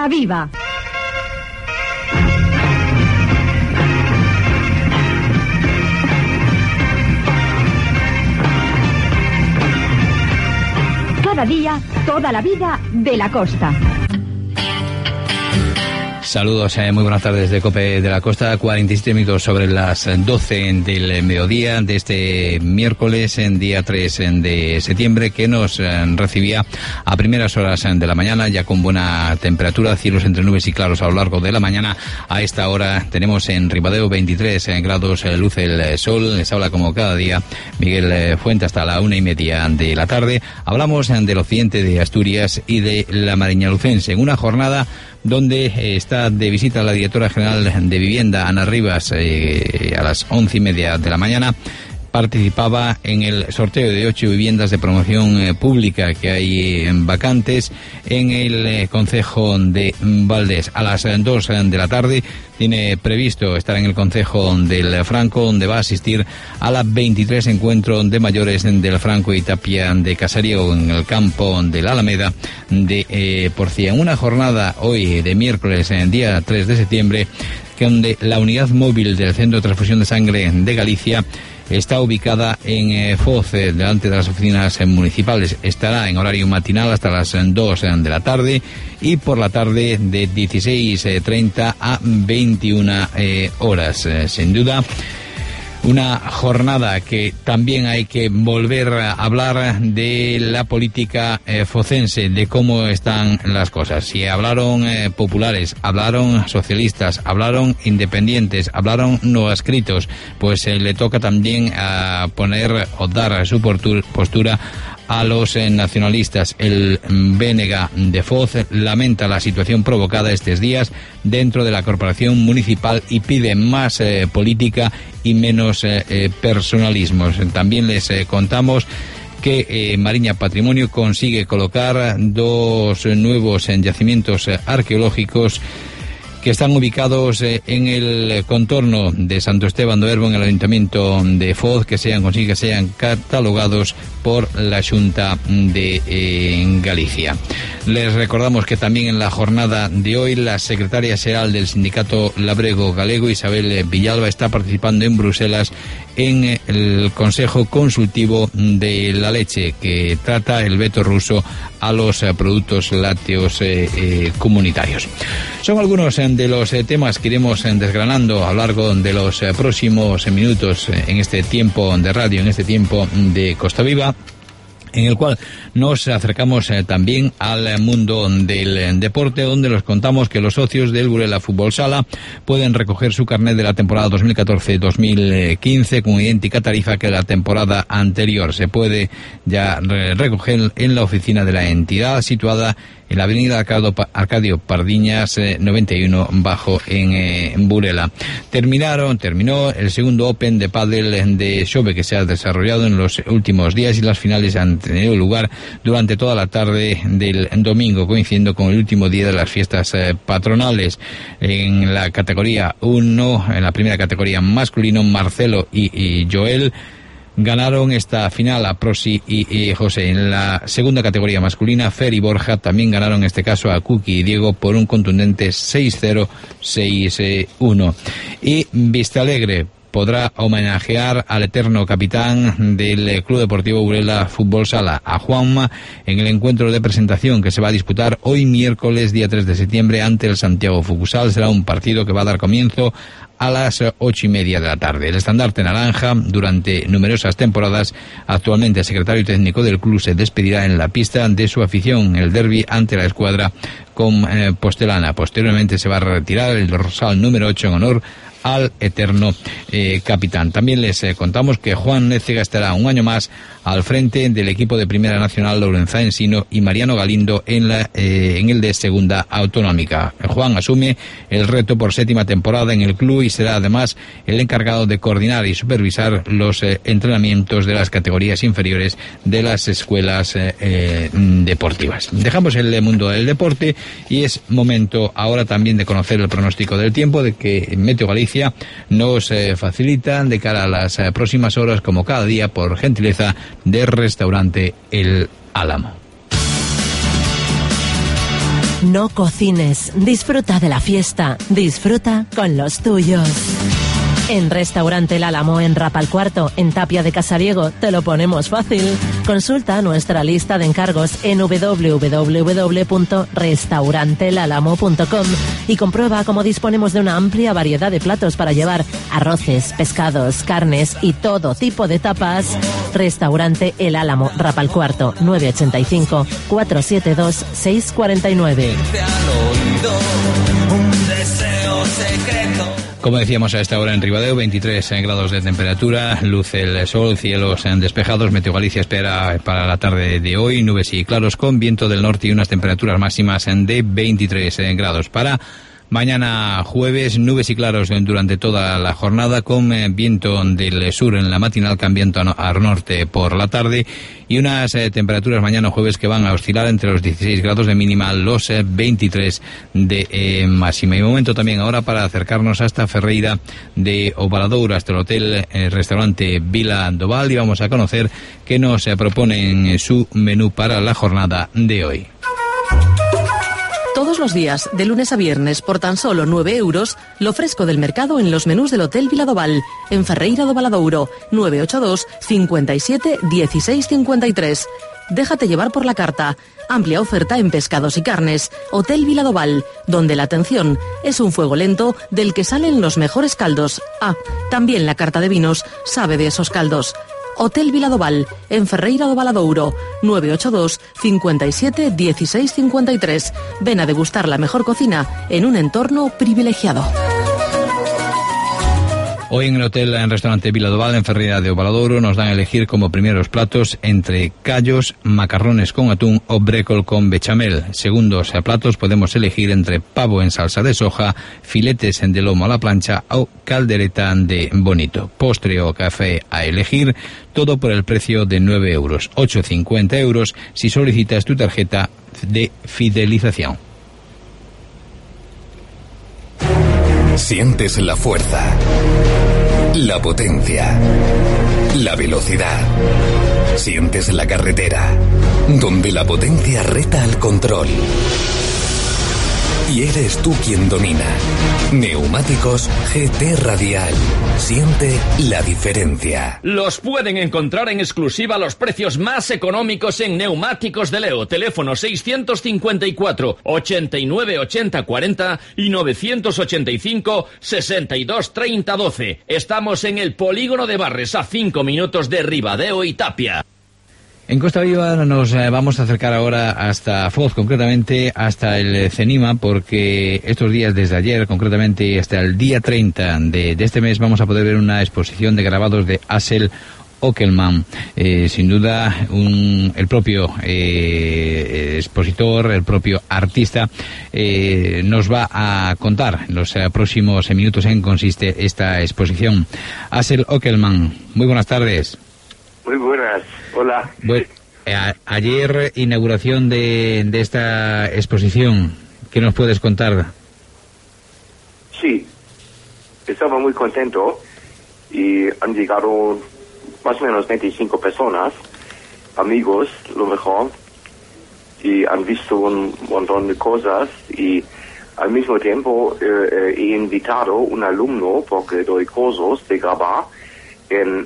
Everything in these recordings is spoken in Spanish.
Viva. Cada día, toda la vida de la costa. Saludos, muy buenas tardes de COPE de la Costa, 47 minutos sobre las 12 del mediodía de este miércoles, en día 3 de septiembre, que nos recibía a primeras horas de la mañana, ya con buena temperatura, cielos entre nubes y claros a lo largo de la mañana. A esta hora tenemos en Ribadeo 23 grados, luce el sol. Les habla como cada día Miguel Fuente hasta la 1:30 de la tarde. Hablamos del occidente de Asturias y de la Mariña Lucense, en una jornada donde está de visita la directora general de Vivienda, Ana Rivas, a las 11:30 de la mañana. Participaba en el sorteo de 8 viviendas de promoción pública que hay vacantes en el concejo de Valdés. A las 2 de la tarde tiene previsto estar en el concejo del Franco, donde va a asistir a la 23 encuentro de mayores del Franco y Tapia de Casariego, en el campo de la Alameda de Porcía. En una jornada hoy de miércoles, día 3 de septiembre, donde la unidad móvil del Centro de Transfusión de Sangre de Galicia está ubicada en Foz, delante de las oficinas municipales. Estará en horario matinal hasta las 2 de la tarde y por la tarde de 16:30 a 21 horas. Sin duda, una jornada que también hay que volver a hablar de la política focense, de cómo están las cosas. Si hablaron populares, hablaron socialistas, hablaron independientes, hablaron no adscritos, pues le toca también a poner o dar su postura a los nacionalistas. El BNG de Foz lamenta la situación provocada estos días dentro de la corporación municipal y pide más política y menos personalismos. También les contamos que Mariña Patrimonio consigue colocar 2 nuevos yacimientos arqueológicos que están ubicados en el contorno de Santo Esteban do Herbo, en el Ayuntamiento de Foz, que consigue que sean catalogados por la Xunta de Galicia. Les recordamos que también en la jornada de hoy la secretaria xeral del Sindicato Labrego Galego, Isabel Villalba, está participando en Bruselas en el Consejo Consultivo de la Leche, que trata el veto ruso a los productos lácteos comunitarios. Son algunos de los temas que iremos desgranando a lo largo de los próximos minutos en este tiempo de radio, en este tiempo de Costa Viva, en el cual nos acercamos también al mundo del deporte, donde les contamos que los socios del Burela Fútbol Sala pueden recoger su carnet de la temporada 2014-2015 con idéntica tarifa que la temporada anterior. Se puede ya recoger en la oficina de la entidad, situada en la avenida Arcadio Pardiñas 91 bajo en Burela. Terminó el segundo Open de pádel de Xove, que se ha desarrollado en los últimos días, y las finales han tenido lugar durante toda la tarde del domingo, coincidiendo con el último día de las fiestas patronales. En la categoría 1, en la primera categoría masculino, Marcelo y Joel ganaron esta final a Prosi y José. En la segunda categoría masculina, Fer y Borja también ganaron en este caso a Kuki y Diego por un contundente 6-0, 6-1. Y Vistalegre podrá homenajear al eterno capitán del Club Deportivo Burela Fútbol Sala, a Juanma, en el encuentro de presentación que se va a disputar hoy miércoles, día 3 de septiembre, ante el Santiago Futsal. Será un partido que va a dar comienzo a las 8:30 de la tarde. El estandarte naranja, durante numerosas temporadas, actualmente el secretario técnico del club, se despedirá en la pista de su afición, el derbi ante la escuadra con Postelana. Posteriormente se va a retirar el dorsal número 8 en honor al eterno capitán. También les contamos que Juan Nécega estará un año más al frente del equipo de Primera Nacional Lourenzá Ensino y Mariano Galindo en el de Segunda Autonómica. Juan asume el reto por 7ª temporada en el club y será además el encargado de coordinar y supervisar los entrenamientos de las categorías inferiores de las escuelas deportivas. Dejamos el mundo del deporte y es momento ahora también de conocer el pronóstico del tiempo de que Meteo Galicia nos facilita de cara a las próximas horas, como cada día, por gentileza de Restaurante El Álamo. No cocines, disfruta de la fiesta, disfruta con los tuyos. En Restaurante El Álamo, en Rapalcuarto, en Tapia de Casariego, te lo ponemos fácil. Consulta nuestra lista de encargos en www.restauranteelalamo.com y comprueba cómo disponemos de una amplia variedad de platos para llevar arroces, pescados, carnes y todo tipo de tapas. Restaurante El Álamo, Rapalcuarto, 985 472 649. Como decíamos a esta hora en Ribadeo, 23 grados de temperatura, luce el sol, cielos despejados. Meteo Galicia espera para la tarde de hoy nubes y claros con viento del norte y unas temperaturas máximas de 23 grados. Para mañana jueves, nubes y claros durante toda la jornada, con viento del sur en la matinal, cambiando al norte por la tarde, y unas temperaturas mañana jueves que van a oscilar entre los 16 grados de mínima, los 23 de máxima. Y momento también ahora para acercarnos hasta Ferreira de Ovaladouro, hasta el hotel restaurante Vila do Val, y vamos a conocer qué nos proponen su menú para la jornada de hoy. Todos los días, de lunes a viernes, por tan solo 9 euros, lo fresco del mercado en los menús del Hotel Vila do Val, en Ferreira do Valadouro, 982 57 16 53. Déjate llevar por la carta. Amplia oferta en pescados y carnes. Hotel Vila do Val, donde la atención es un fuego lento del que salen los mejores caldos. Ah, también la carta de vinos sabe de esos caldos. Hotel Vila do Val, en Ferreira do Valadouro, 982 57 16 53. Ven a degustar la mejor cocina en un entorno privilegiado. Hoy en el hotel en restaurante Vila do Val, en Ferreira de Ovaladouro, nos dan a elegir como primeros platos entre callos, macarrones con atún o brécol con bechamel. Segundos platos podemos elegir entre pavo en salsa de soja, filetes de lomo a la plancha o caldereta de bonito. Postre o café a elegir, todo por el precio de 9 euros, 8,50 euros si solicitas tu tarjeta de fidelización. Sientes la fuerza, la potencia, la velocidad. Sientes la carretera, donde la potencia reta al control. Y eres tú quien domina. Neumáticos GT Radial. Siente la diferencia. Los pueden encontrar en exclusiva a los precios más económicos en Neumáticos de Leo. Teléfono 654 89 80 40 y 985 62 30 12. Estamos en el Polígono de Barres, a 5 minutos de Ribadeo y Tapia. En Costa Viva nos vamos a acercar ahora hasta Foz, concretamente hasta el CENIMA, porque estos días, desde ayer, concretamente hasta el día 30 de este mes, vamos a poder ver una exposición de grabados de Axel Ockelman. Sin duda, el propio expositor, el propio artista, nos va a contar en los próximos minutos en qué consiste esta exposición. Axel Ockelman, muy buenas tardes. Muy buenas, hola. Bueno, ayer inauguración de esta exposición, ¿qué nos puedes contar? Sí, estaba muy contento y han llegado más o menos 25 personas, amigos, lo mejor, y han visto un montón de cosas, y al mismo tiempo he invitado a un alumno, porque doy cursos de grabar en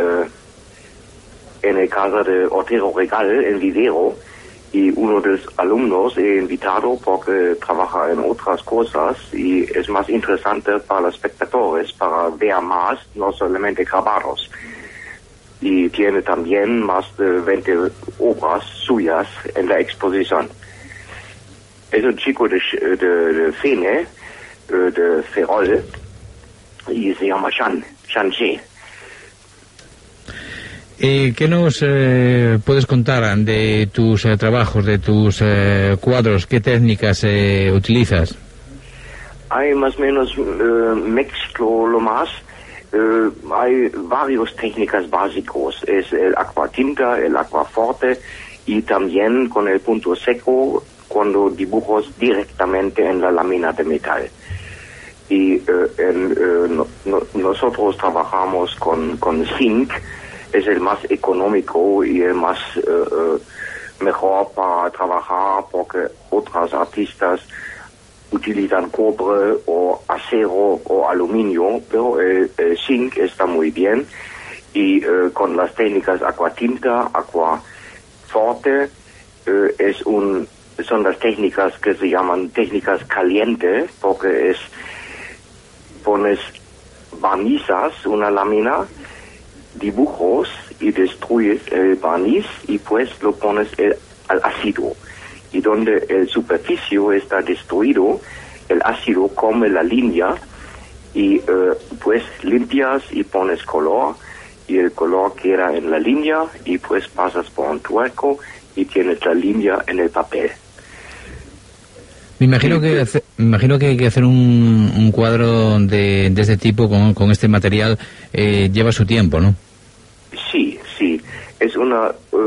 el casa de Otero Regal, en Vivero, y uno de los alumnos he invitado porque trabaja en otras cosas y es más interesante para los espectadores, para ver más, no solamente grabados. Y tiene también más de 20 obras suyas en la exposición. Es un chico de cine, de Ferrol, y se llama Shan Che. ¿Qué nos puedes contar de tus trabajos, de tus cuadros? ¿Qué técnicas utilizas? Hay más o menos mezclo lo más. Hay varias técnicas básicas. Es el aquatinta, el aquaforte y también con el punto seco cuando dibujos directamente en la lámina de metal. Y nosotros trabajamos con zinc. Es el más económico y el más mejor para trabajar porque otros artistas utilizan cobre o acero o aluminio, pero el zinc está muy bien y con las técnicas aquatinta, aquaforte, son las técnicas que se llaman técnicas calientes porque pones barnizas, una lámina, dibujos y destruyes el barniz y pues lo pones al ácido. Y donde el superficie está destruido, el ácido come la línea y pues limpias y pones color y el color queda en la línea y pues pasas por un tuerco y tienes la línea en el papel. Me imagino que hay que hacer un cuadro de este tipo con este material lleva su tiempo, ¿no? Sí, es una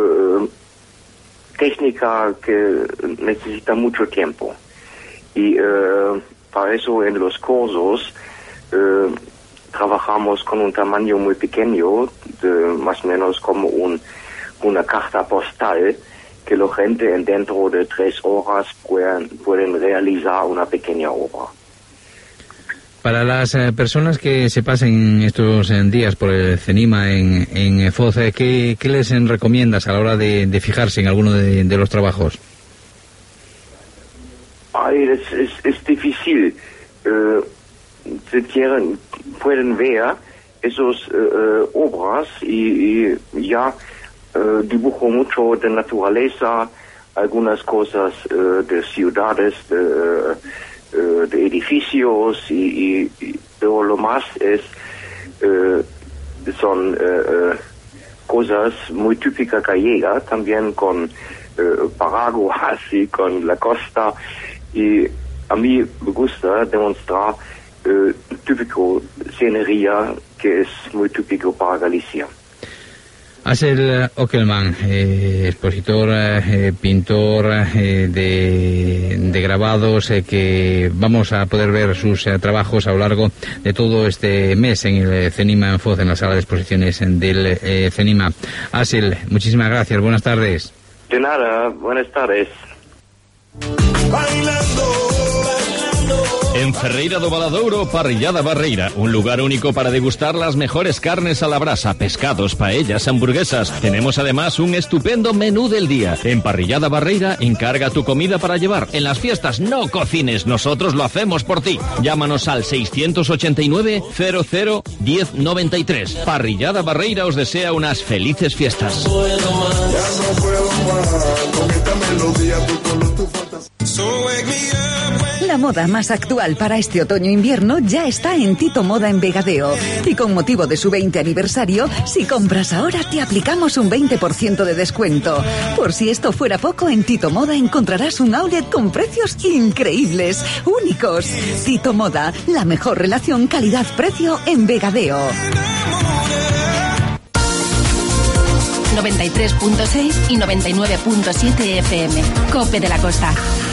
técnica que necesita mucho tiempo y para eso en los cursos trabajamos con un tamaño muy pequeño, más o menos como una carta postal, que la gente dentro de 3 horas pueden realizar una pequeña obra. Para las personas que se pasen estos días por el CENIMA en Foz, ¿qué les recomiendas a la hora de fijarse en alguno de los trabajos? Es difícil. Si quieren, pueden ver esas obras y ya dibujo mucho de naturaleza, algunas cosas de ciudades, de edificios pero lo más son cosas muy típicas gallegas, también con paraguas y con la costa, y a mí me gusta demostrar típico scenería que es muy típico para Galicia. Axel Ockelman, expositor, pintor de grabados, que vamos a poder ver sus trabajos a lo largo de todo este mes en el CENIMA en Foz, en la sala de exposiciones del CENIMA. Axel, muchísimas gracias, buenas tardes. De nada, buenas tardes. En Ferreira do Valadouro, Parrillada Barreira, un lugar único para degustar las mejores carnes a la brasa, pescados, paellas, hamburguesas. Tenemos además un estupendo menú del día. En Parrillada Barreira, encarga tu comida para llevar. En las fiestas no cocines, nosotros lo hacemos por ti. Llámanos al 689 00 1093. Parrillada Barreira os desea unas felices fiestas. La moda más actual para este otoño-invierno ya está en Tito Moda en Vegadeo. Y con motivo de su 20 aniversario, si compras ahora te aplicamos un 20% de descuento. Por si esto fuera poco, en Tito Moda encontrarás un outlet con precios increíbles, únicos. Tito Moda, la mejor relación calidad-precio en Vegadeo. 93.6 y 99.7 FM. COPE de la Costa.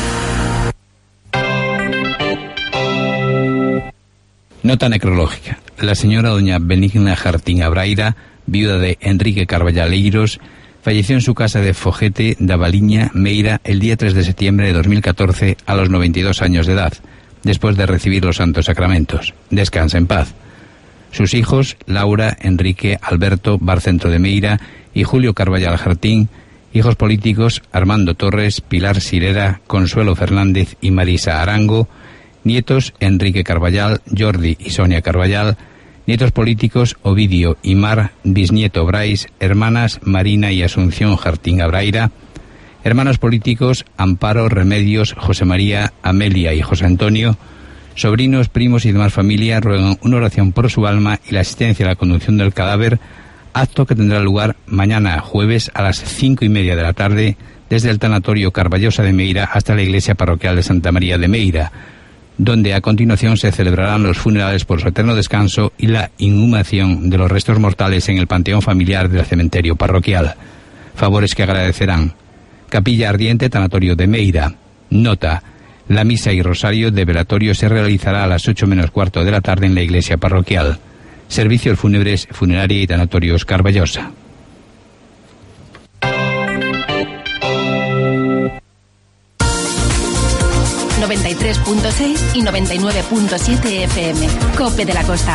Nota necrológica. La señora doña Benigna Jartín Abraira, viuda de Enrique Carballeiros, falleció en su casa de Fogete, da Valiña, Meira, el día 3 de septiembre de 2014 a los 92 años de edad, después de recibir los santos sacramentos. Descansa en paz. Sus hijos, Laura, Enrique, Alberto, Barcentro de Meira y Julio Carballal Jartín, hijos políticos, Armando Torres, Pilar Sirera, Consuelo Fernández y Marisa Arango, nietos, Enrique Carballal, Jordi y Sonia Carballal, nietos políticos, Ovidio y Mar, bisnieto Brais, hermanas Marina y Asunción Jartín Abraira, hermanos políticos, Amparo, Remedios, José María, Amelia y José Antonio, sobrinos, primos y demás familia ruegan una oración por su alma y la asistencia a la conducción del cadáver, acto que tendrá lugar mañana jueves a las 5:30 de la tarde desde el tanatorio Carballosa de Meira hasta la iglesia parroquial de Santa María de Meira, donde a continuación se celebrarán los funerales por su eterno descanso y la inhumación de los restos mortales en el panteón familiar del cementerio parroquial. Favores que agradecerán. Capilla Ardiente, tanatorio de Meira. Nota: la misa y rosario de velatorio se realizará a las 8:15 de la tarde en la iglesia parroquial. Servicios fúnebres, funeraria y tanatorios Carballosa. 103.6 y 99.7 FM. COPE de la Costa.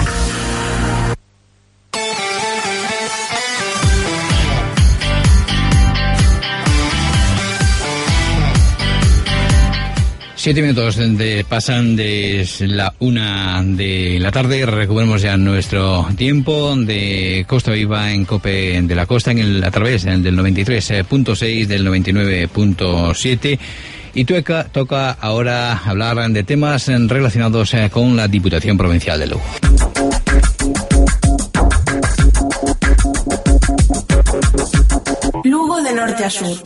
Siete minutos pasan de la 1 de la tarde. Recuperemos ya nuestro tiempo de Costa Viva en COPE de la Costa a través del 93.6, del 99.7. Y toca ahora hablar de temas relacionados con la Diputación Provincial de Lugo. Lugo de norte a sur.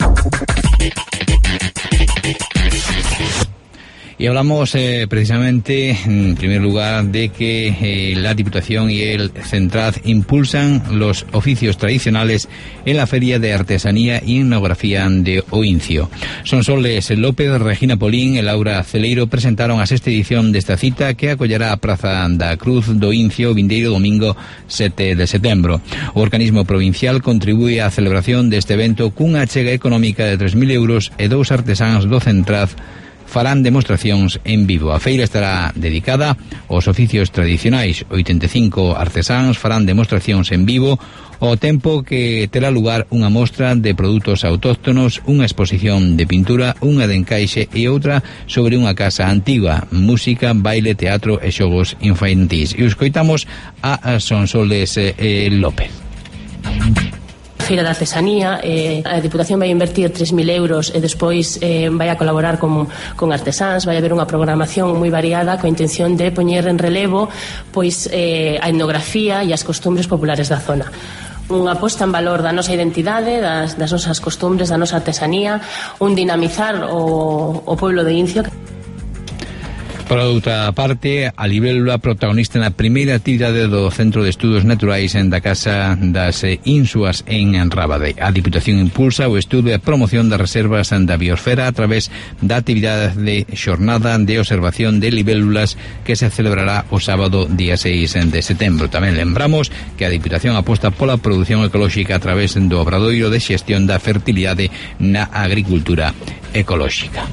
Y hablamos precisamente, en primer lugar, de que la Diputación y el Centraz impulsan los oficios tradicionales en la Feria de Artesanía y Etnografía de Oincio. Sonsoles López, Regina Polín e Laura Celeiro presentaron a sexta edición desta cita que acollerá a Praza da Cruz do Oincio vindeiro domingo 7 de setembro. O organismo provincial contribúe á celebración deste evento cunha achega económica de 3.000 euros e 2 artesáns do Centraz farán demostracións en vivo. A feira estará dedicada aos oficios tradicionais. 85 artesáns farán demostracións en vivo ao tempo que terá lugar unha mostra de produtos autóctonos, unha exposición de pintura, unha de encaixe e outra sobre unha casa antigua, música, baile, teatro e xogos infantís. E os coitamos a Sonsoles López. Feira da Artesanía, a Diputación vai invertir 3.000 euros e despois vai a colaborar con artesáns, vai haber unha programación moi variada coa intención de poñer en relevo pois a etnografía e as costumbres populares da zona. Unha posta en valor da nosa identidade, das nosas costumbres, da nosa artesanía, un dinamizar o pueblo de Incio. Por outra parte, a libélula protagonista na primeira actividade do Centro de Estudos Naturais da Casa das Insuas en Rábade. A Diputación impulsa o estudo e a promoción das reservas da biosfera a través da actividade de xornada de observación de libélulas que se celebrará o sábado día 6 de setembro. Tamén lembramos que a Diputación aposta pola produción ecolóxica a través do obradoiro de xestión da fertilidade na agricultura ecolóxica.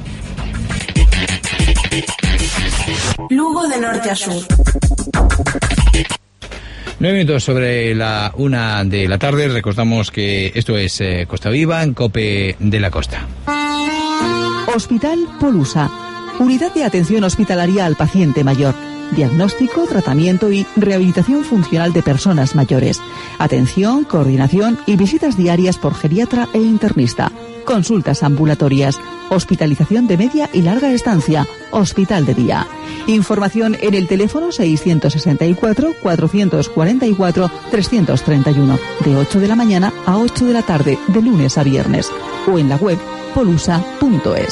Lugo de norte a sur. 9 minutos sobre la 1 de la tarde. Recordamos que esto es Costa Viva en COPE de la Costa. Hospital Polusa. Unidad de atención hospitalaria al paciente mayor. Diagnóstico, tratamiento y rehabilitación funcional de personas mayores. Atención, coordinación y visitas diarias por geriatra e internista. Consultas ambulatorias. Hospitalización de media y larga estancia. Hospital de día. Información en el teléfono 664 444 331 de 8 de la mañana a 8 de la tarde de lunes a viernes o en la web polusa.es.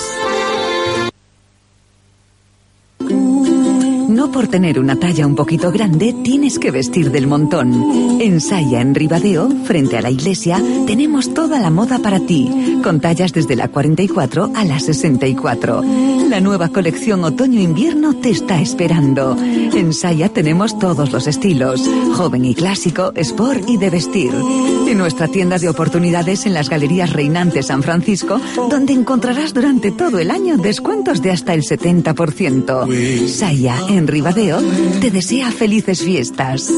No por tener una talla un poquito grande tienes que vestir del montón. En Saya, en Ribadeo, frente a la iglesia, tenemos toda la moda para ti, con tallas desde la 44 a la 64. La nueva colección otoño-invierno te está esperando. En Saya tenemos todos los estilos, joven y clásico, sport y de vestir. En nuestra tienda de oportunidades en las Galerías Reinante San Francisco, donde encontrarás durante todo el año descuentos de hasta el 70%. Saya, en Ribadeo, te desea felices fiestas.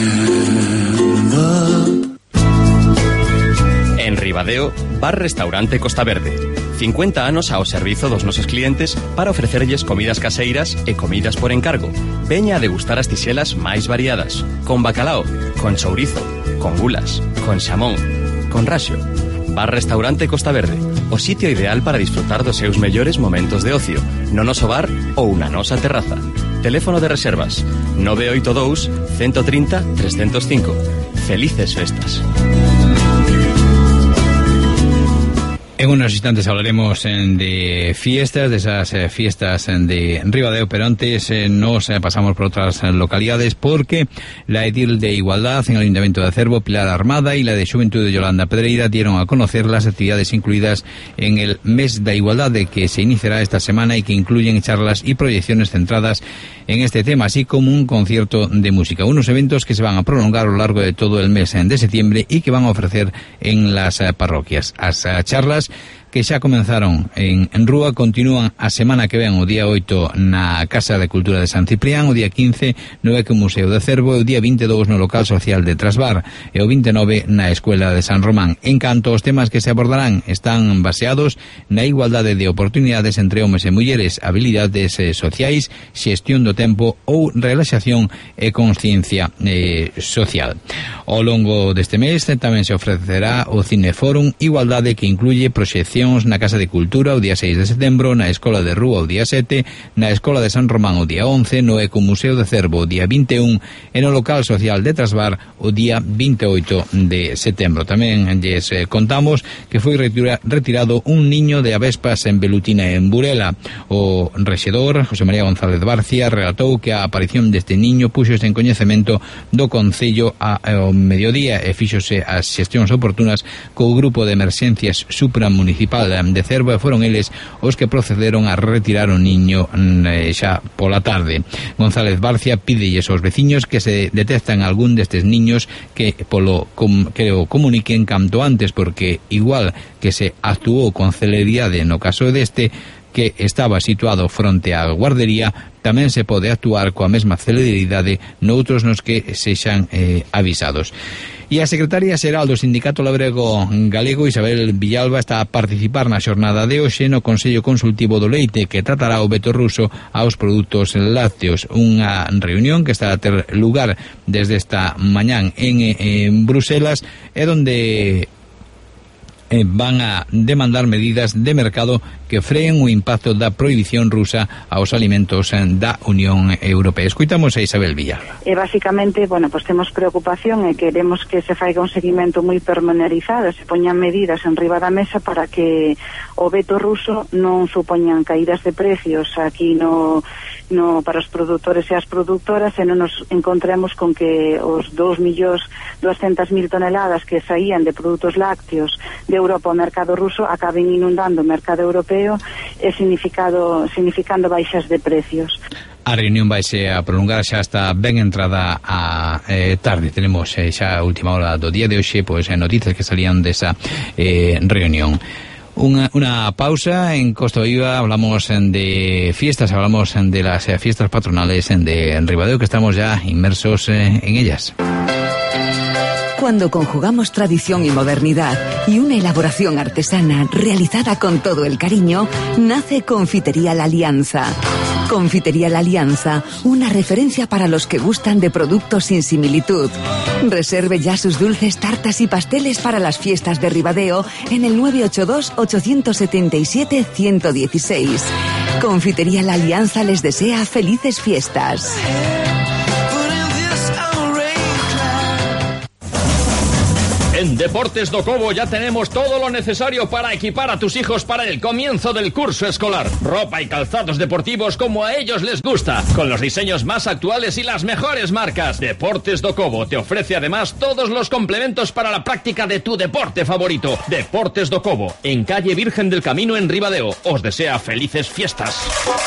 En Ribadeo, Bar Restaurante Costa Verde. 50 anos ao servizo dos nosos clientes para ofrecerlles comidas caseiras e comidas por encargo. Veña a degustar as tixelas máis variadas, con bacalao, con chourizo, con gulas, con xamón, con raxo. Bar Restaurante Costa Verde, o sitio ideal para disfrutar dos seus mellores momentos de ocio, no noso bar ou na nosa terraza. Teléfono de reservas 982 130 305. Felices festas. En unos instantes hablaremos de fiestas, de esas fiestas de Ribadeo, pero antes nos pasamos por otras localidades porque la edil de Igualdad en el Ayuntamiento de Acerbo, Pilar Armada, y la de Xuventud de Yolanda Pedreira dieron a conocer las actividades incluidas en el Mes de Igualdad que se iniciará esta semana y que incluyen charlas y proyecciones centradas en este tema, así como un concierto de música. Unos eventos que se van a prolongar a lo largo de todo el mes de septiembre y que van a ofrecer en las parroquias. Las charlas festas que xa comenzaron en Rúa, continúan a semana que ven o día 8 na Casa de Cultura de San Ciprián, o día 15 no Eco Museo de Cervo, e o día 22 no local social de Trasbar, e o 29 na Escuela de San Román. En canto aos temas que se abordarán, están baseados na igualdade de oportunidades entre homes e mulleres, habilidades sociais, xestión do tempo ou relaxación e consciencia social. Ao longo deste mes tamén se ofrecerá o Cineforum Igualdade, que incluye proxeccións na Casa de Cultura o día 6 de setembro, na Escola de Rúa o día 7, na Escola de San Román o día 11, no Eco Museo de Cervo o día 21 e no local social de Trasbar o día 28 de setembro. Tamén lles contamos que foi retirado un niño de Avespas en Velutina e en Burela. O rexedor, José María González Barcia, relatou que a aparición deste niño puxose en coñecemento do Concello ao mediodía e fíxose as xestións oportunas co grupo de emerxencias supramunicipal de Cervo, e foron eles os que procederon a retirar o niño xa pola tarde. González Barcia pídelles aos veciños que se detectan algún destes niños que o comuniquen canto antes, porque igual que se actuou con celeridade no caso deste, que estaba situado fronte á guardería, tamén se pode actuar coa mesma celeridade noutros nos que sexan avisados. E a secretaria xeral do Sindicato Labrego Galego, Isabel Villalba, está a participar na xornada de hoxe no Consello Consultivo do Leite, que tratará o veto ruso aos produtos lácteos. Unha reunión que está a ter lugar desde esta mañán en Bruselas, e donde van a demandar medidas de mercado que freen o impacto da prohibición rusa aos alimentos da Unión Europea. Escuitamos a Isabel Villalba. Basicamente, pues temos preocupación e queremos que se faiga un seguimento moi pormenorizado, se poñan medidas en riba da mesa para que o veto ruso non supoñan caídas de precios aquí para os produtores e as produtoras, e non nos encontremos con que os 2.200.000 toneladas que saían de produtos lácteos de Europa ao mercado ruso acaben inundando o mercado europeo e significando baixas de precios. A reunión vaise a prolongar xa hasta ben entrada a tarde. Tenemos xa a última hora do día de hoxe, pois noticias que salían desa reunión. Una pausa. En Costa Viva hablamos de fiestas, hablamos de las fiestas patronales de Ribadeo, que estamos ya inmersos en ellas. Cuando conjugamos tradición y modernidad y una elaboración artesana realizada con todo el cariño, nace Confitería La Alianza. Confitería La Alianza, una referencia para los que gustan de productos sin similitud. Reserve ya sus dulces, tartas y pasteles para las fiestas de Ribadeo en el 982-877-116. Confitería La Alianza les desea felices fiestas. En Deportes do Cobo ya tenemos todo lo necesario para equipar a tus hijos para el comienzo del curso escolar. Ropa y calzados deportivos como a ellos les gusta, con los diseños más actuales y las mejores marcas. Deportes do Cobo te ofrece además todos los complementos para la práctica de tu deporte favorito. Deportes do Cobo, en calle Virgen del Camino en Ribadeo. Os desea felices fiestas.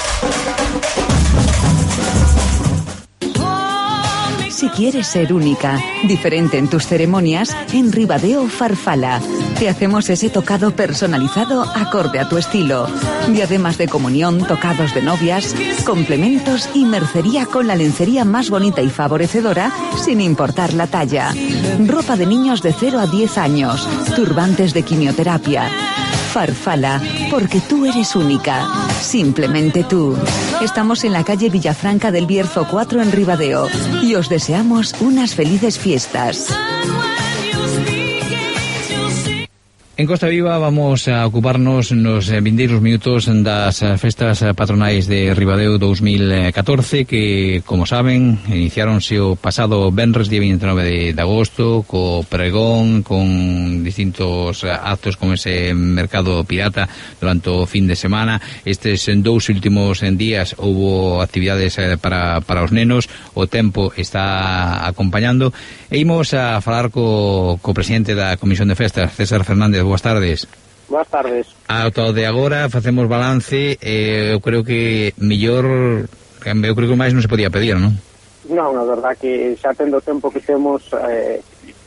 Si quieres ser única, diferente en tus ceremonias, en Ribadeo Farfala. Te hacemos ese tocado personalizado acorde a tu estilo. Diademas de comunión, tocados de novias, complementos y mercería con la lencería más bonita y favorecedora, sin importar la talla. Ropa de niños de 0 a 10 años, turbantes de quimioterapia. Farfala, porque tú eres única, simplemente tú. Estamos en la calle Villafranca del Bierzo 4 en Ribadeo y os deseamos unas felices fiestas. En Costa Viva vamos a ocuparnos nos vindeiros minutos das festas patronais de Ribadeo 2014, que, como saben, iniciáronse o pasado venres día 29 de agosto, co pregón, con distintos actos como ese mercado pirata durante o fin de semana. Estes dous últimos días houbo actividades para os nenos, o tempo está acompañando, e imos a falar co presidente da Comisión de Festas, César Fernández. Boas tardes. Boas tardes. Ata de agora facemos balance, eu creo que mellor, eu creo que máis non se podía pedir, non? Non, a verdad que xa tendo o tempo que temos,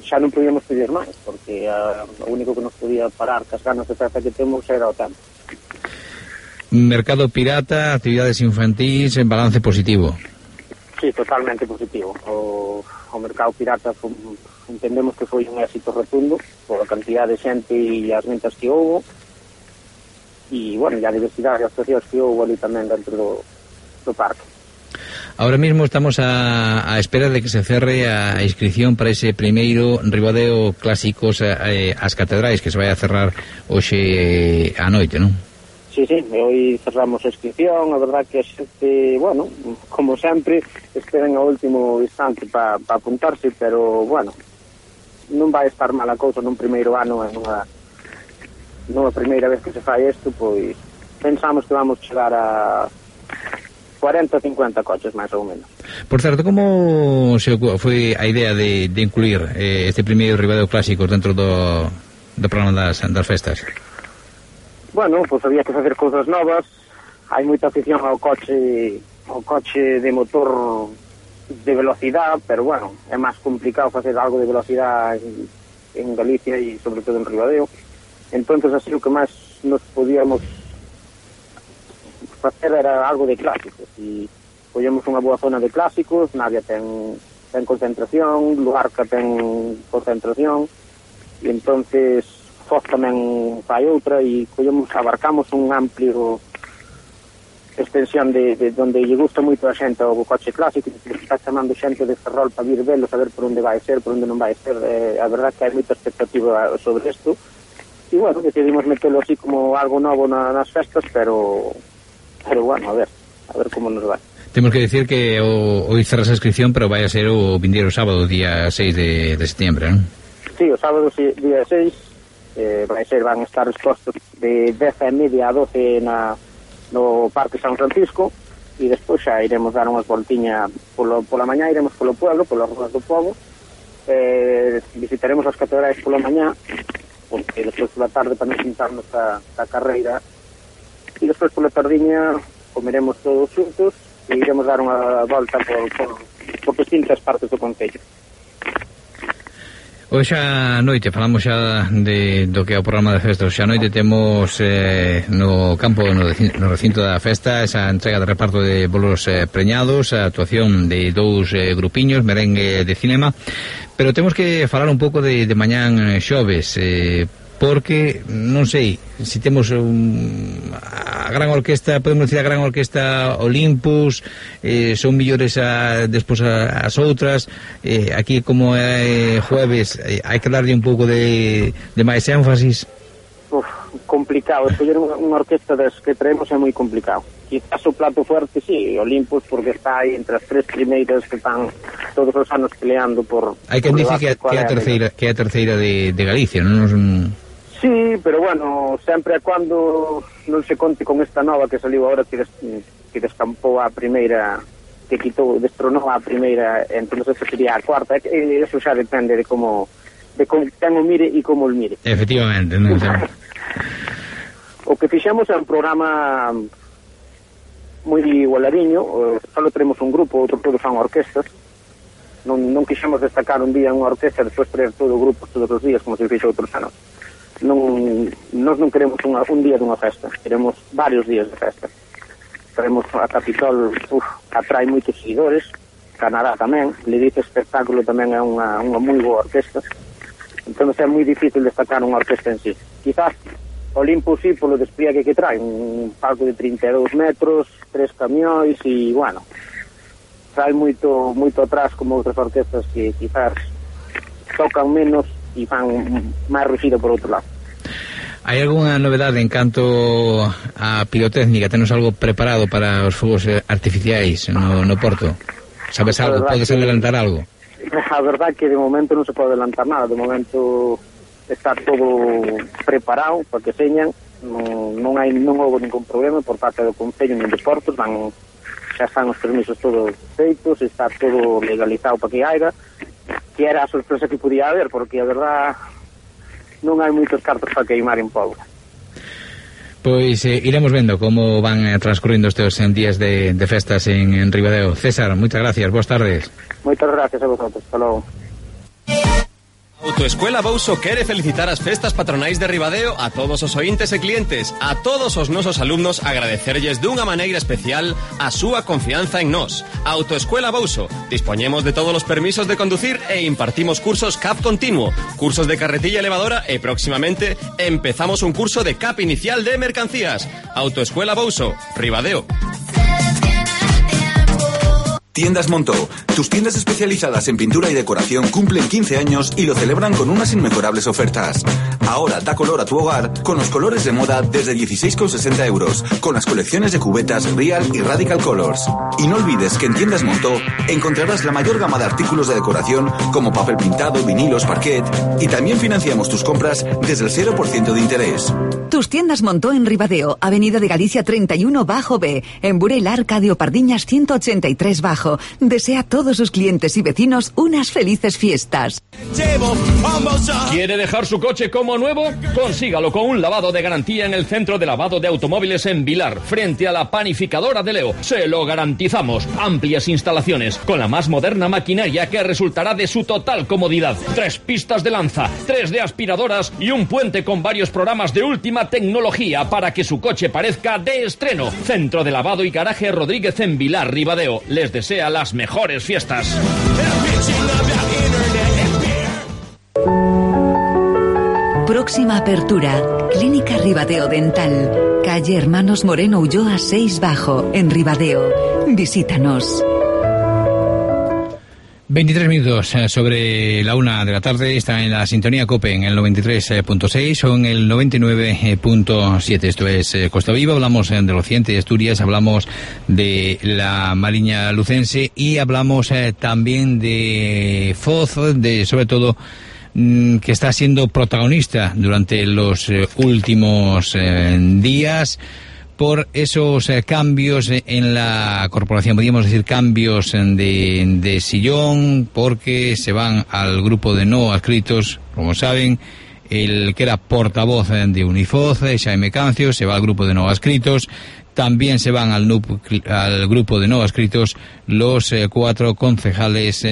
xa non podíamos pedir máis, porque o único que nos podía parar cas ganas de festa que temos era o tempo. Mercado pirata, actividades infantís, en balance positivo. Sí, totalmente positivo. O mercado pirata entendemos que foi un éxito rotundo pola cantidad de xente e as ventas que houve, e, bueno, e a diversidade de actuacións que houve ali tamén dentro do parque. Ahora mismo estamos a espera de que se cerre a inscripción para ese primeiro Ribadeo Clásicos as Catedrais, que se vai a cerrar hoxe a noite, non? Sí, hoy cerramos a inscripción. A verdad que a xente, bueno, como sempre, esperan ao último instante para apuntarse, pero, bueno, non vai estar mala cousa nun primeiro ano, nunha primeira vez que se fai isto, pois pensamos que vamos chegar a 40 ou 50 coches, máis ou menos. Por certo, como foi a idea de incluir este primeiro Ribadeo Clásicos dentro do programa das festas? Bueno, pois había que facer cousas novas. Hai moita afición ao coche de motor de velocidade, pero, bueno, é máis complicado facer algo de velocidade en Galicia e sobre todo en Ribadeo. Entonces, así, o que máis nos podíamos facer era algo de clásicos, e collemos unha boa zona de clásicos. Navia ten concentración, Luarca ten concentración, e entonces Foz tamén fai outra, e abarcamos un amplio extensión de donde lle gusta moito a xente o coche clásico, que está chamando xente de Ferrol para vir velo, saber por onde vai ser, por onde non vai ser. A verdad que hai moita expectativa sobre isto, e, bueno, decidimos metelo así como algo novo nas festas, pero bueno, a ver como nos vai. Temos que decir que hoy cerras a inscripción, pero vai a ser o vindeiro sábado, día 6 de septiembre, non? Sí, o sábado día 6 van a estar expostos de 10:30 a 12 no Parque San Francisco, e despois xa iremos dar unhas voltiñas pola mañá, iremos polo pueblo, polas ruas do pobo, visitaremos as catedrais pola mañá, porque despois pola tarde para non sentarnos a carreira, e despois pola tardiña comeremos todos xuntos e iremos dar unha volta por distintas partes do concello. Hoxe a noite, falamos xa do que é o programa de festas. Hoxe a noite temos no campo, no recinto da festa, esa entrega de reparto de bolos preñados, a actuación de dous grupiños, merengue de cinema, pero temos que falar un pouco de mañán xoves, porque non sei se temos a gran orquesta, podemos decir a gran orquesta Olympus, son millores despois as outras. Aquí, como é jueves, hai que darlle un pouco de máis énfasis. Complicado, escoller unha orquesta das que traemos é moi complicado. Quizás o plato fuerte, sí, Olympus, porque está aí entre as tres primeiras que están todos os anos peleando por... Hai quen dice que é a terceira de Galicia, non? Sí, pero, bueno, sempre é cando non se conte con esta nova que saliu agora, que descampou a primeira, que destronou a primeira, entón esa sería a cuarta, e eso xa depende de como ten o mire e como o mire. Efectivamente, non sei. O que fixemos é un programa moi igualadiño, só tenemos un grupo, outro todo fan orquestas. Non quixemos destacar un día unha orquesta e despois traer todo o grupo todos os días, como se fixo outros anos. Nós non queremos un día dunha festa, queremos varios días de festa. Queremos a Capitol, atrae moitos seguidores, Canadá tamén, Ledice Espectáculo tamén é unha moi boa orquesta, entón é moi difícil destacar unha orquesta en sí. Quizás Olympus sí, polo despliegue que trae, un palco de 32 metros, 3 camións, e, bueno, trae moito atrás, como outras orquestas que quizás tocan menos e fan máis ruxido por outro lado. Hai algunha novedade en canto a pirotécnica? Tenos algo preparado para os fogos artificiais no Porto? Sabes algo? Podes adelantar algo? A verdade que de momento non se pode adelantar nada. De momento está todo preparado para que señan. Non houve ningún problema por parte do Concello nin de Portos. Xa están os permisos todos feitos, está todo legalizado para que haiga, que era a sorpresa que podía haber, porque a verdad non hai moitos cartos para queimar en Póvoa. Pois iremos vendo como van transcurrindo estes días de festas en Ribadeo. César, moitas gracias, boas tardes. Moitas gracias a vosotros, hasta logo. Autoescuela Bouso quere felicitar as festas patronais de Ribadeo a todos os ointes e clientes, a todos os nosos alumnos agradecerlles dunha maneira especial a súa confianza en nós. Autoescuela Bouso, dispoñemos de todos os permisos de conducir e impartimos cursos CAP continuo, cursos de carretilla elevadora e próximamente empezamos un curso de CAP inicial de mercancías. Autoescuela Bouso, Ribadeo. Tiendas Montó, tus tiendas especializadas en pintura y decoración cumplen 15 años y lo celebran con unas inmejorables ofertas. Ahora da color a tu hogar con los colores de moda desde 16,60 euros, con las colecciones de cubetas Real y Radical Colors. Y no olvides que en Tiendas Montó encontrarás la mayor gama de artículos de decoración como papel pintado, vinilos, parquet, y también financiamos tus compras desde el 0% de interés. Tus Tiendas Montó en Ribadeo, Avenida de Galicia 31 Bajo B, en Burel Arcadio Pardiñas 183 Bajo. Desea a todos sus clientes y vecinos unas felices fiestas. ¿Quiere dejar su coche como nuevo? Consígalo con un lavado de garantía en el Centro de Lavado de Automóviles en Vilar, frente a la panificadora de Leo. Se lo garantizamos. Amplias instalaciones, con la más moderna maquinaria que resultará de su total comodidad. 3 pistas de lanza, 3 de aspiradoras y un puente con varios programas de última tecnología para que su coche parezca de estreno. Centro de Lavado y Garaje Rodríguez en Vilar, Ribadeo. Les desea las mejores fiestas. Próxima apertura, Clínica Ribadeo Dental, calle Hermanos Moreno Ulloa 6 Bajo, en Ribadeo. Visítanos. 23 minutos sobre la 1 de la tarde, está en la sintonía COPE en el 93.6 o en el 99.7. Esto es Costa Viva. Hablamos del occidente de Asturias, hablamos de la Mariña Lucense y hablamos también de Foz, sobre todo que está siendo protagonista durante los últimos días por esos cambios en la corporación, podríamos decir cambios de sillón, porque se van al grupo de no adscritos, como saben, el que era portavoz de Unifoz, Xaime Cancio, se va al grupo de no adscritos. También se van al grupo de no adscritos los 4 concejales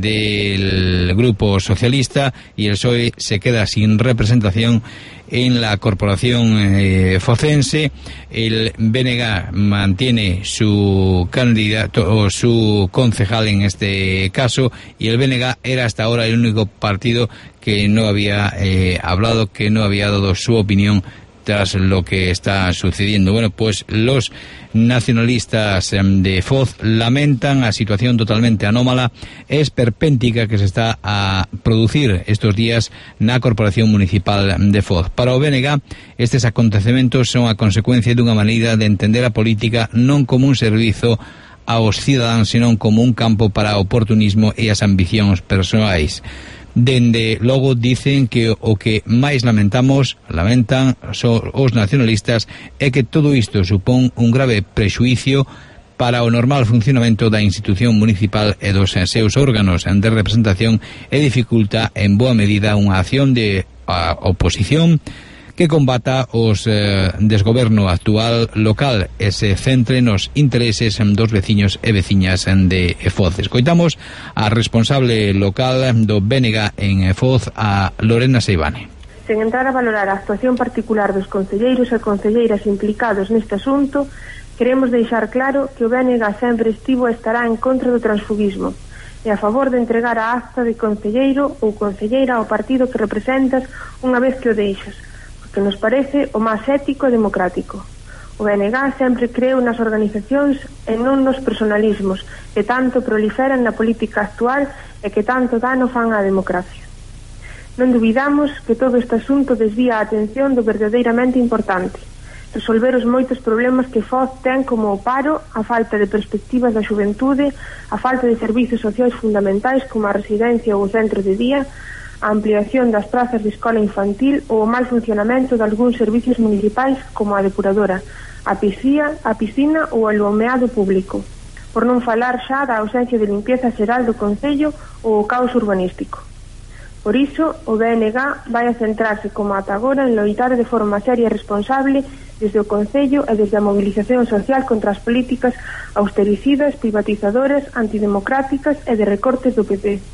del grupo socialista, y el PSOE se queda sin representación en la corporación focense. El BNG mantiene su candidato o su concejal en este caso, y el BNG era hasta ahora el único partido que no había hablado, que no había dado su opinión tras lo que está sucediendo. Bueno, pues los nacionalistas de Foz lamentan a situación totalmente anómala, esperpéntica, que se está a producir estos días na Corporación Municipal de Foz. Para o BNG, estes acontecementos son a consecuencia dunha maneira de entender a política non como un servizo aos cidadáns, senón como un campo para o oportunismo e as ambicións persoais. Dende logo dicen que o que máis lamentan son os nacionalistas é que todo isto supón un grave prexuicio para o normal funcionamento da institución municipal e dos seus órganos de representación e dificulta en boa medida unha acción de oposición que combata os desgoberno actual local e se centre nos intereses dos veciños e veciñas de Foz. Escoitamos a responsable local do BNG en Foz, a Lorena Seivane. Sen entrar a valorar a actuación particular dos concelleiros e concelleiras implicados neste asunto, queremos deixar claro que o BNG sempre estivo e estará en contra do transfugismo e a favor de entregar a acta de concelleiro ou concelleira ao partido que representas unha vez que o deixas, que nos parece o máis ético e democrático. O BNG sempre creu nas organizacións e non nos personalismos que tanto proliferan na política actual e que tanto dano fan á democracia. Non dubidamos que todo este asunto desvía a atención do verdadeiramente importante: resolver os moitos problemas que Foz ten, como o paro, a falta de perspectivas da xuventude, a falta de servizos sociais fundamentais como a residencia ou o centro de día, a ampliación das prazas de escola infantil ou o mal funcionamento de algúns servicios municipais como a depuradora, a piscina ou o alumeado público, por non falar xa da ausencia de limpieza xeral do Concello ou o caos urbanístico. Por iso, o BNG vai a centrarse como ata agora en loitar de forma seria e responsable desde o Concello e desde a movilización social contra as políticas austericidas, privatizadoras, antidemocráticas e de recortes do PP.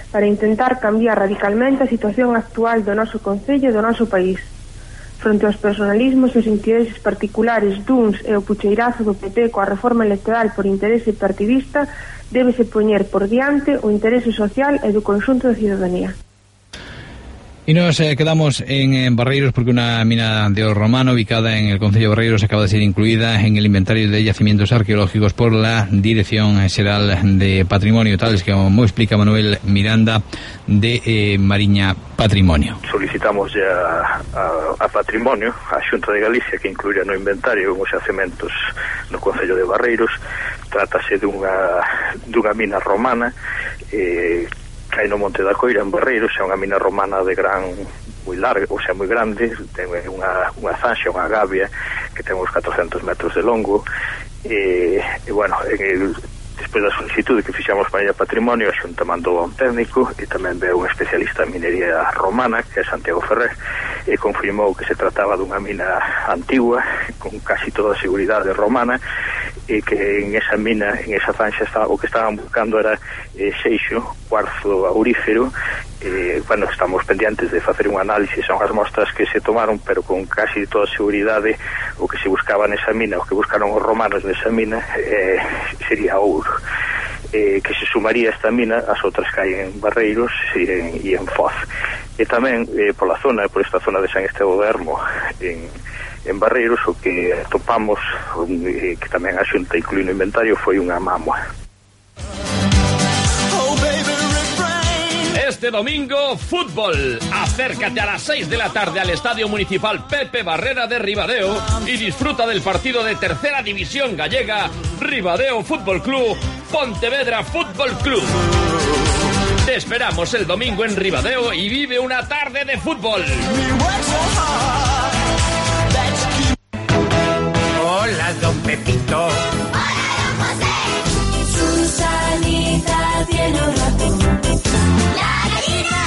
para intentar cambiar radicalmente a situación actual do noso concello e do noso país. Fronte aos personalismos e os intereses particulares duns e o pucheirazo do PP coa reforma electoral por interese partidista, débese poñer por diante o interese social e do conxunto da cidadanía. Y nos quedamos en Barreiros porque una mina de oro romano ubicada en el concello de Barreiros acaba de ser incluida en el inventario de yacimientos arqueológicos por la Dirección Xeral de Patrimonio, tales que, como explica Manuel Miranda de Mariña Patrimonio. Solicitamos ya a Patrimonio, a Xunta de Galicia, que incluya no inventario os yacementos no concello de Barreiros. Trátase dunha mina romana hai no Monte da Coira, en Barreiros. É unha mina romana de moi larga, ou sea, moi grande, ten unha zanxa, unha gavia que ten uns 400 metros de longo, e bueno, despois da solicitude que fixamos para a Patrimonio, a Xunta mandou a un técnico e tamén ve un especialista en minería romana, que é Santiago Ferrer, e confirmou que se trataba dunha mina antigua, con casi toda a seguridade romana, e que en esa mina, en esa zanxa, o que estaban buscando era seixo, cuarzo aurífero. Bueno, estamos pendientes de facer un análisis, son as mostras que se tomaron, pero con casi toda a seguridade o que se buscaba nesa mina, o que buscaron os romanos nesa mina, sería ouro, que se sumaría esta mina ás outras que hai en Barreiros e en Foz. E tamén por esta zona de San Esteban do Ermo, en Barreiros, o que topamos, que tamén a Xunta incluíu no inventario, foi unha mámoa. Este domingo, fútbol. Acércate a las 6 de la tarde al Estadio Municipal Pepe Barrera de Ribadeo y disfruta del partido de Tercera División Gallega, Ribadeo Fútbol Club, Pontevedra Fútbol Club. Te esperamos el domingo en Ribadeo y vive una tarde de fútbol. Hola, don Pepito. Hola, don José. Susanita tiene un ratón. La gallina,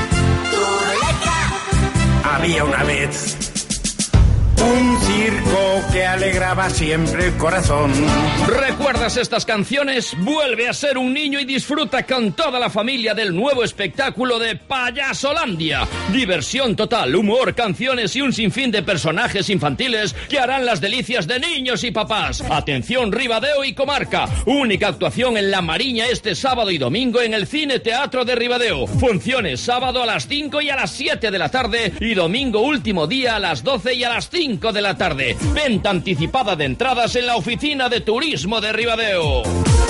tu Había una vez un circo que alegraba siempre el corazón. ¿Recuerdas estas canciones? Vuelve a ser un niño y disfruta con toda la familia del nuevo espectáculo de Payasolandia. Diversión total, humor, canciones y un sinfín de personajes infantiles que harán las delicias de niños y papás. Atención, Ribadeo y comarca. Única actuación en La Mariña este sábado y domingo en el Cine Teatro de Ribadeo. Funciones sábado a las 5 y a las 7 de la tarde y domingo último día a las 12 y a las 5 de la tarde. Venta anticipada de entradas en la oficina de turismo de Ribadeo.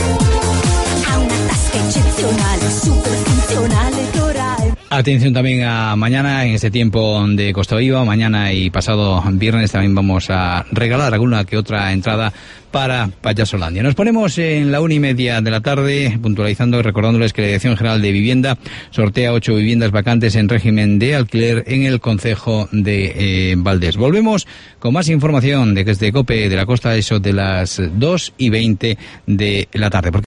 Atención también a mañana, en este tiempo de Costa Viva. Mañana y pasado viernes también vamos a regalar alguna que otra entrada para Payasolandia. Nos ponemos en la 1:30 de la tarde, puntualizando y recordándoles que la Dirección General de Vivienda sortea 8 viviendas vacantes en régimen de alquiler en el concejo de Valdés. Volvemos con más información de que desde COPE de la Costa, eso de las 2:20 de la tarde.